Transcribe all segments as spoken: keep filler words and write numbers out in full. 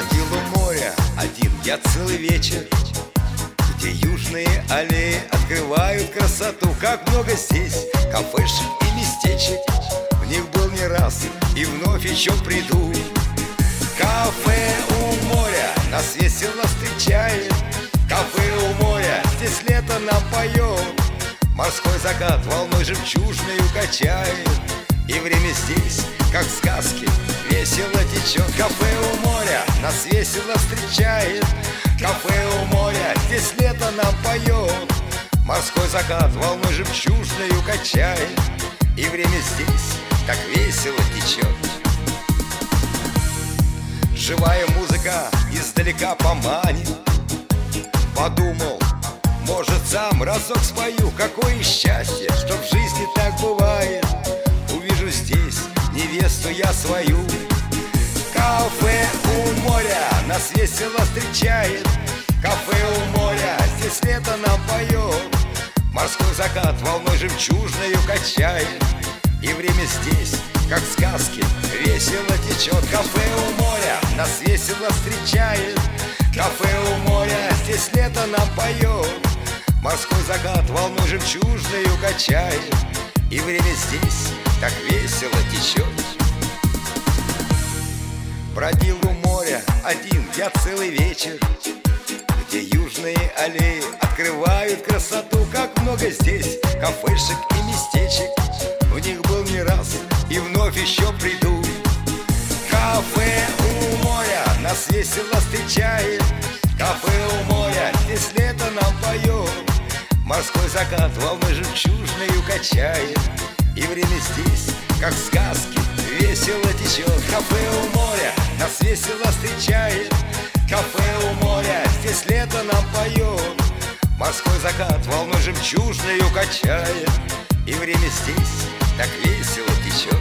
Бродил у моря один я целый вечер, где южные аллеи открывают красоту. Как много здесь кафешек и местечек, в них был не раз и вновь еще приду. Кафе у моря нас весело встречает, кафе у моря здесь лето нам поет. Морской закат волной жемчужной качает, и время здесь, как в сказке, весело течет. Кафе у моря нас весело встречает, кафе у моря здесь лето нам поет. Морской закат волной жемчужной качает, и время здесь так весело течет. Живая музыка издалека поманит, подумал, может, сам разок спою. Какое счастье, что в жизни так бывает, увижу здесь невесту я свою. Кафе у моря нас весело встречает, кафе у моря здесь лето нам поет. Морской закат волной жемчужной качает, и время здесь, как в сказке, весело течет. Кафе у моря нас весело встречает, кафе у моря здесь лето нам поет. Морской закат волной жемчужной качает, и время здесь так весело течет. Бродил у моря один я целый вечер, где южные аллеи открывают красоту. Как много здесь кафешек и местечек, в них был не раз и вновь еще приду. Кафе у моря нас весело встречает, кафе у моря здесь лето нам поет. Морской закат волной жемчужной качает, и время здесь, как в сказке, весело течет. Кафе у моря нас весело встречает, кафе у моря здесь лето нам поет. Морской закат волной жемчужной качает, и время здесь так весело течет.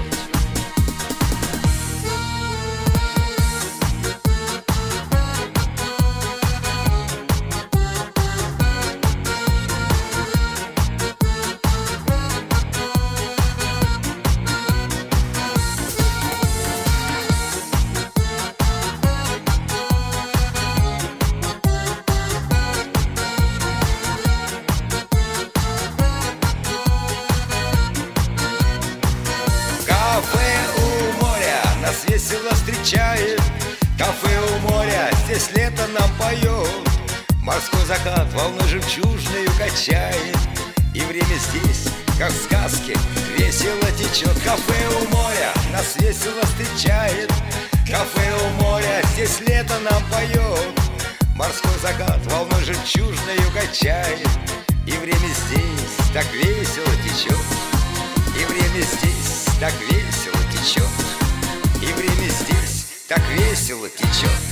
Кафе у моря нас весело встречает, кафе у моря здесь лето нам поет. Морской закат волной жемчужной качает, и время здесь, как в сказке, весело течет. Кафе у моря нас весело встречает, кафе у моря здесь лето нам поет. Морской закат волной жемчужной качает, и время здесь так весело течет. И время здесь так весело течет, и время здесь так весело течет.